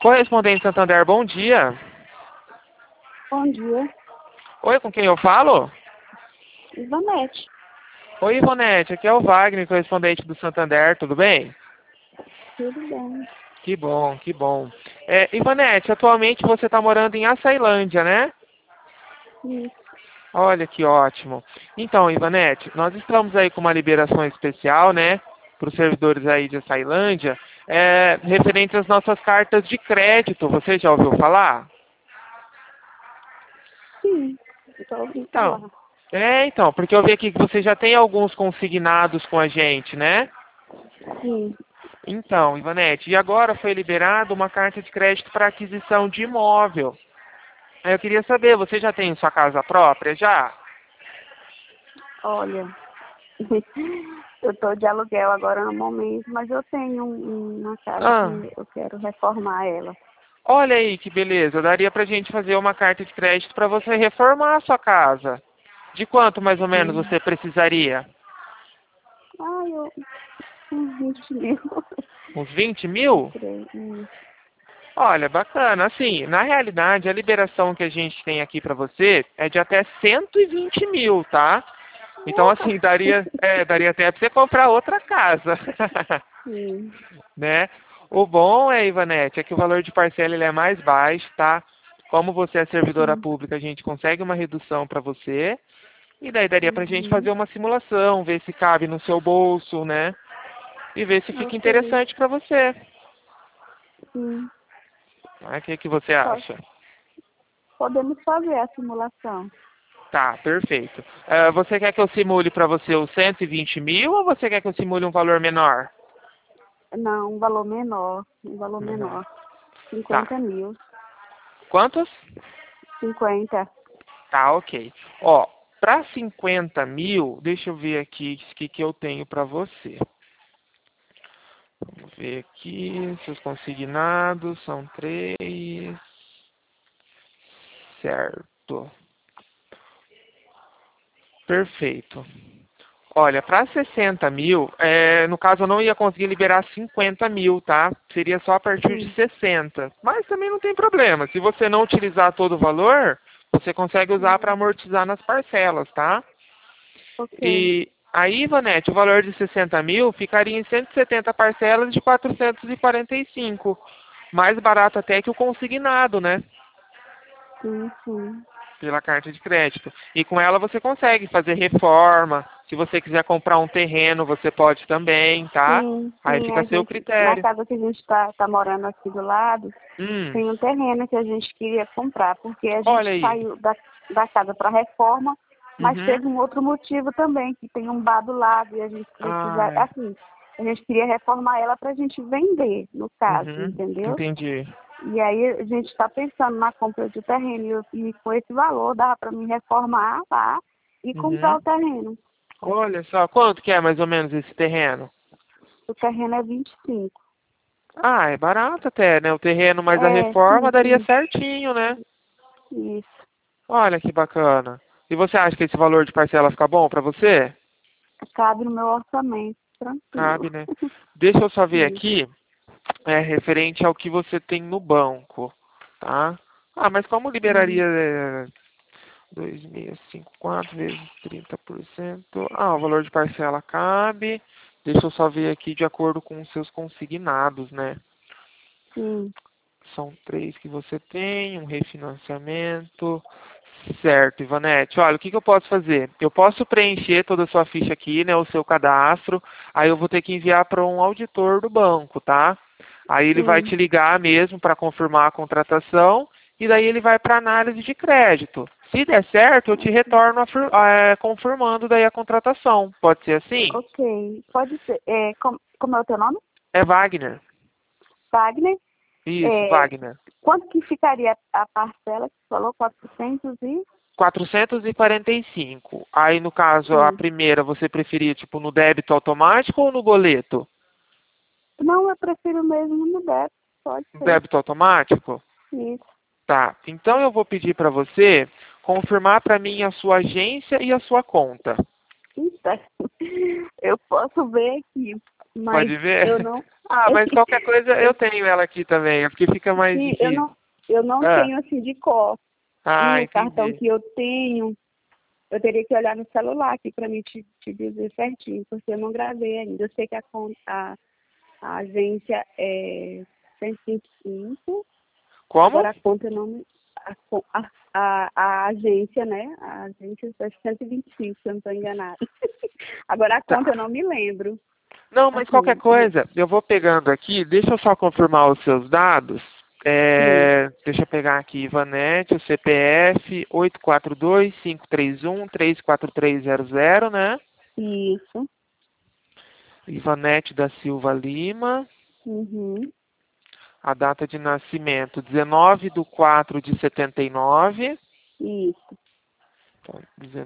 Correspondente Santander, bom dia. Bom dia, Oi, com quem eu falo? Ivanete. Oi, Ivonete, aqui é o Wagner, correspondente do Santander, tudo bem? Tudo bem? Que bom, que bom. Ivonete, atualmente você está morando em Açailândia, né? Isso. Olha que ótimo. Então, Ivanete, nós estamos aí com uma liberação especial, né, para os servidores aí de Açailândia, referente às nossas cartas de crédito. Você já ouviu falar? Sim, estou ouvindo Então, falar. porque eu vi aqui que você já tem alguns consignados com a gente, né? Sim. Então, Ivanete, e agora foi liberada uma carta de crédito para aquisição de imóvel. Aí eu queria saber, você já tem sua casa própria já? Olha, eu estou de aluguel agora no momento, mas eu tenho uma casa Ah, que eu quero reformar ela. olha aí que beleza. Daria pra gente fazer uma carta de crédito para você reformar a sua casa. De quanto mais ou menos Sim. você precisaria? Eu uns 20 mil. Uns 20 mil? Comprei. Olha, bacana. Assim, na realidade, a liberação que a gente tem aqui para você é de até 120 mil, tá? Então, assim, daria até para você comprar outra casa, Sim. né? O bom Ivanete, é que o valor de parcela ele é mais baixo, tá? Como você é servidora Sim. pública, a gente consegue uma redução para você. E daí daria pra gente Uhum. fazer uma simulação, ver se cabe no seu bolso, né? E ver se fica Ok. interessante para você. Sim. O que você Po- acha? Podemos fazer a simulação. Tá, perfeito. Você quer que eu simule para você os 120 mil ou você quer que eu simule um valor menor? Não, um valor menor. Um valor Menor. menor. Tá. 50 mil. Quantos? 50. Tá, ok. Ó, para 50 mil, deixa eu ver aqui o que eu tenho para você. Vamos ver aqui, seus consignados são 3. Certo. Perfeito. Olha, para 60 mil, no caso eu não ia conseguir liberar 50 mil, tá? Seria só a partir de Sim. 60. Mas também não tem problema. Se você não utilizar todo o valor, você consegue usar para amortizar nas parcelas, tá? Ok. E aí, Ivanete, o valor de 60 mil ficaria em 170 parcelas de 445. Mais barato até que o consignado, né? Sim, sim. Pela carta de crédito. E com ela você consegue fazer reforma. Se você quiser comprar um terreno, você pode também, tá? Sim, Aí sim, fica a a seu gente, na critério. casa que a gente tá morando aqui do lado, Hum, tem um terreno que a gente queria comprar, porque a gente olha aí. saiu da casa para reforma, mas Uhum. teve um outro motivo também, que tem um bar do lado e a gente precisa, Ai. assim, a gente queria reformar ela para a gente vender, no caso, Uhum. entendeu? Entendi. E aí a gente está pensando na compra de terreno e com esse valor dava para me reformar lá e comprar Uhum. o terreno. Olha só, quanto que é mais ou menos esse terreno? O terreno é 25. Ah, é barato até, né? O terreno mais a É, reforma sim, daria sim. certinho, né? Isso. Olha que bacana. E você acha que esse valor de parcela fica bom para você? Cabe no meu orçamento, tranquilo. Cabe, né? Deixa eu só ver Isso. aqui, referente ao que você tem no banco, tá? Ah, mas como liberaria Uhum. 2.654 vezes 30%? Ah, o valor de parcela cabe. Deixa eu só ver aqui de acordo com os seus consignados, né? Sim. São 3 que você tem, um refinanciamento. Certo, Ivanete. Olha, o que eu posso fazer? Eu posso preencher toda a sua ficha aqui, né, o seu cadastro, aí eu vou ter que enviar para um auditor do banco, tá? Aí ele vai Sim. te ligar mesmo para confirmar a contratação e daí ele vai para análise de crédito. Se der certo, eu te retorno confirmando daí a contratação. Pode ser assim? Ok. Pode ser. Como é o teu nome? É Wagner. Wagner. Isso, É, Wagner. quanto que ficaria a parcela que você falou? 400 e... 445. Aí, no caso, a Sim. primeira, você preferia, tipo, no débito automático ou no boleto? Não, eu prefiro mesmo no débito. Pode No ser. débito automático? Isso. Tá. Então, eu vou pedir para você confirmar para mim a sua agência e a sua conta. Então, eu posso ver aqui, mas Pode ver? eu não. Ah, mas qualquer coisa eu tenho ela aqui também, é porque fica mais Sim, difícil. eu não Ah, tenho assim de cor. E ah, o cartão entendi. que eu tenho, eu teria que olhar no celular aqui para mim te dizer certinho, porque eu não gravei ainda. Eu sei que a agência é 125, Como? agora a conta eu não me. A agência, né? A agência é 125, se eu não estou enganada. Agora a conta eu Tá. não me lembro. Não, mas qualquer Assim, coisa, eu vou pegando aqui, deixa eu só confirmar os seus dados. sim, Deixa eu pegar aqui, Ivanete, o CPF 842-531-34300, né? isso. Ivanete da Silva Lima, Uhum, a data de nascimento 19/4 de 79, isso. então,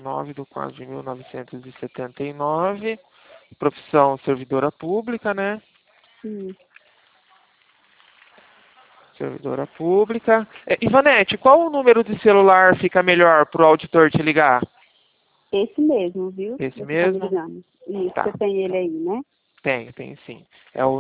19/4 de 1979, profissão servidora pública, né? Sim. Servidora pública. Ivanete, qual o número de celular fica melhor para o auditor te ligar? Esse mesmo, viu? Esse Você tá me mesmo? ligando. Isso, Tá. você tem ele Então, aí, né? tenho sim. É o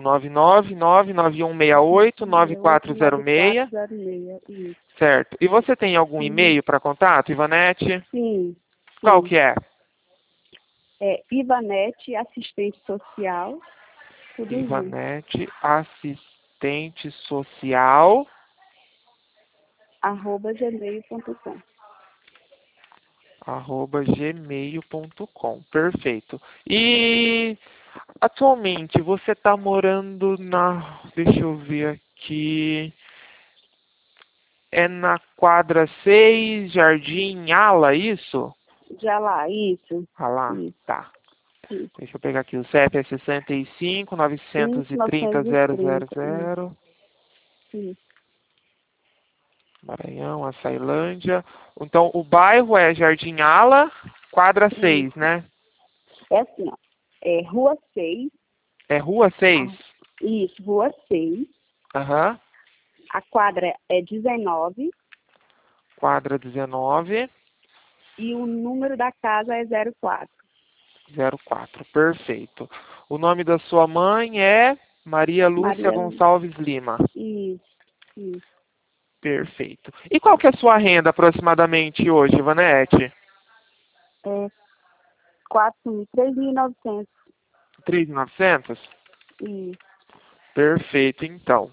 9999168-9406, 9406. Isso. certo. E você tem algum Uhum. e-mail para contato, Ivanete? Sim, Qual sim. que é? É Ivanete, assistente social, tudo junto. Ivanete, assistente social, @gmail.com. @gmail.com. Perfeito. E atualmente você está morando na. Deixa eu ver aqui. É na quadra 6, Jardim Ala, isso? Já lá, isso. Ah lá, Isso, tá. isso. Deixa eu pegar aqui. O CEP é 65 930 930. Isso, 000. isso. Maranhão, Açailândia. Então, o bairro é Jardim Ala, quadra 6, Isso. né? É assim, ó. É Rua 6. É Rua 6? Isso, Rua 6. Aham. A quadra é 19 Quadra 19, e o número da casa é 04. 04. Perfeito. O nome da sua mãe é Maria Lúcia Maria, Gonçalves Lima. isso, isso. Perfeito. E qual que é a sua renda aproximadamente hoje, Ivanete? É 3.900. 3.900? Isso. Perfeito, então.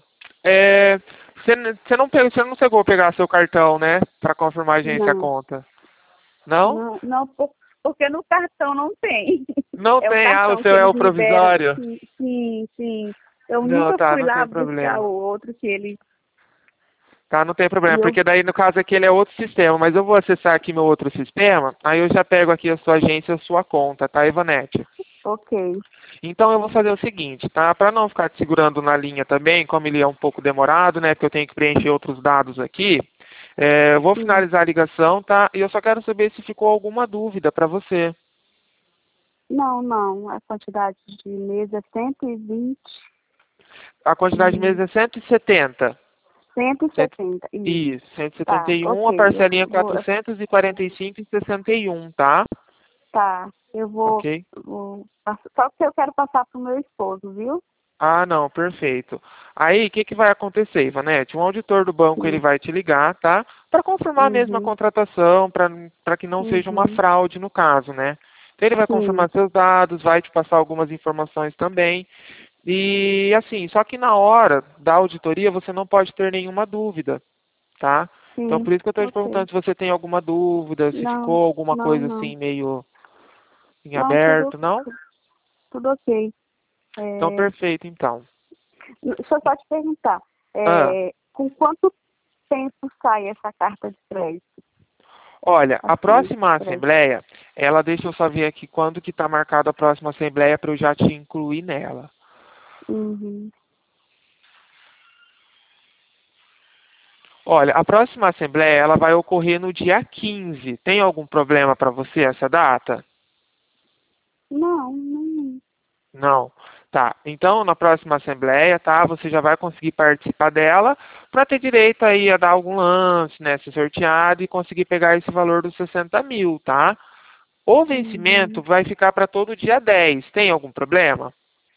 Você não chegou a pegar seu cartão, né? Para confirmar a agência a Não, conta. Não? não, não, porque no cartão não tem. Não É o tem. Ah, o cartão que seu é eles o liberam. provisório? Sim, sim, sim. Eu Não, nunca tá, fui não lá tem buscar problema. o outro que ele. Tá, não tem E problema, eu, porque daí no caso aqui ele é outro sistema, mas eu vou acessar aqui meu outro sistema, aí eu já pego aqui a sua agência, a sua conta, tá, Ivanete? ok. Então eu vou fazer o seguinte, tá? Para não ficar te segurando na linha também, como ele é um pouco demorado, né? Porque eu tenho que preencher outros dados aqui. Eu vou Sim. finalizar a ligação, tá? E eu só quero saber se ficou alguma dúvida para você. Não, não. A quantidade de mesa é 120 A quantidade de e meses é 170. Cento- 170. Isso. Isso, cento e setenta Tá, e um, a ok. parcelinha é 445,61, Tá. Eu ok? só que eu quero passar pro meu esposo, viu? Ah, não, perfeito. Aí, o que que vai acontecer, Ivanete? Um auditor do banco ele Sim. vai te ligar, tá? Para confirmar mesmo a Uhum. contratação, para que não seja uma Uhum. fraude no caso, né? Então ele vai Sim. confirmar seus dados, vai te passar algumas informações também. E assim, só que na hora da auditoria você não pode ter nenhuma dúvida, tá? Então Sim. por isso que eu estou te Ok. perguntando se você tem alguma dúvida, se Não, ficou alguma não, coisa não. assim meio em Não, tudo, aberto, não? tudo ok. Então É, perfeito, então. deixa eu só te perguntar. Ah. Com quanto tempo sai essa carta de crédito? Olha, a Assim, próxima crédito. assembleia, ela deixa eu só ver aqui quando que está marcada a próxima assembleia para eu já te incluir nela. Uhum. Olha, a próxima assembleia, ela vai ocorrer no dia 15. Tem algum problema para você essa data? Não, não. Não. Tá. Então, na próxima assembleia, tá, você já vai conseguir participar dela para ter direito aí a dar algum lance, né, ser sorteado e conseguir pegar esse valor dos 60 mil, tá? O vencimento vai ficar para todo dia 10. Tem algum problema?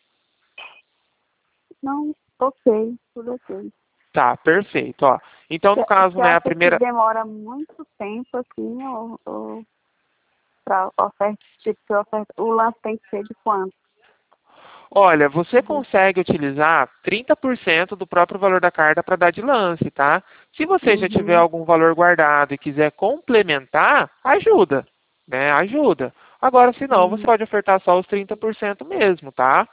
Não, ok, tudo ok. Tá, perfeito. Ó, então, no caso, Você né, a acha que primeira... demora muito tempo, assim, ou para oferta, tipo, que oferta, o lance tem que ser de quanto? Olha, você consegue utilizar 30% do próprio valor da carta para dar de lance, tá? Se você já tiver Uhum, algum valor guardado e quiser complementar, ajuda, né? Ajuda. Agora, se não, você uhum, pode ofertar só os 30% mesmo, tá?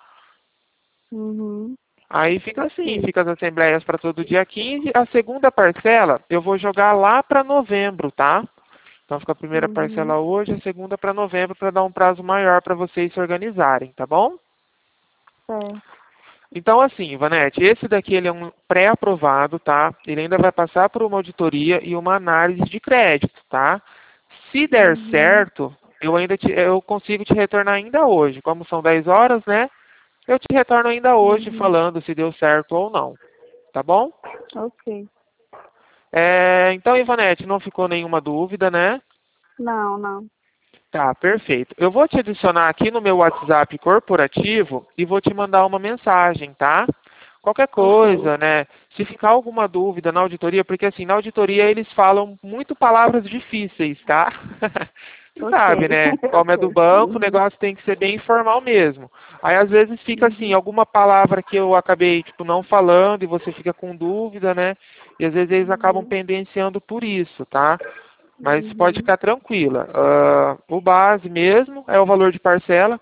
uhum, Aí fica assim, sim. fica as assembleias para todo dia 15. A segunda parcela eu vou jogar lá para novembro, tá? Então fica a primeira Uhum, parcela hoje, a segunda para novembro, para dar um prazo maior para vocês se organizarem, tá bom? certo. Então, assim, Ivanete, esse daqui ele é um pré-aprovado, tá? Ele ainda vai passar por uma auditoria e uma análise de crédito, tá? Se der Uhum, certo, eu consigo te retornar ainda hoje. Como são 10 horas, né? Eu te retorno ainda hoje uhum, falando se deu certo ou não, tá bom? ok. Então, Ivanete, não ficou nenhuma dúvida, né? Não, não. Tá, perfeito. Eu vou te adicionar aqui no meu WhatsApp corporativo e vou te mandar uma mensagem, tá? Qualquer Ok. coisa, né? Se ficar alguma dúvida na auditoria, porque assim, na auditoria eles falam muito palavras difíceis, tá? Você Ok. sabe, né? Como é do Ok. banco, o Uhum, negócio tem que ser bem informal mesmo. Aí às vezes fica assim, uhum, alguma palavra que eu acabei, tipo, não falando e você fica com dúvida, né? E às vezes eles acabam uhum, pendenciando por isso, tá? Mas pode uhum, ficar tranquila. O base mesmo é o valor de parcela,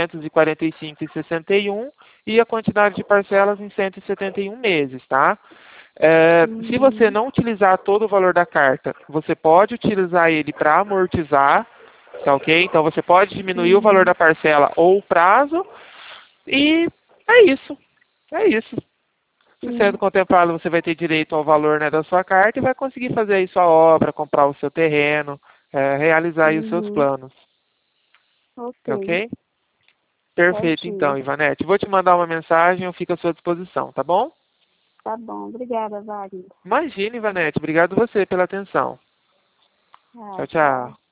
445,61, e a quantidade de parcelas em 171 meses, tá? Se você uhum, não utilizar todo o valor da carta, você pode utilizar ele para amortizar, tá ok? Então você pode diminuir o valor uhum, da parcela ou o prazo, e é isso. É isso. Se sendo sim. contemplado, você vai ter direito ao valor, né, da sua carta e vai conseguir fazer aí sua obra, comprar o seu terreno, realizar aí os seus Uhum, planos. Tá ok. ok? Perfeito, então, Certinho. Ivanete. Vou te mandar uma mensagem, eu fico à sua disposição, tá bom? Tá bom. Obrigada, Wagner. Imagine, Ivanete. Obrigado você pela atenção. Ah, Tchau, tchau. tchau.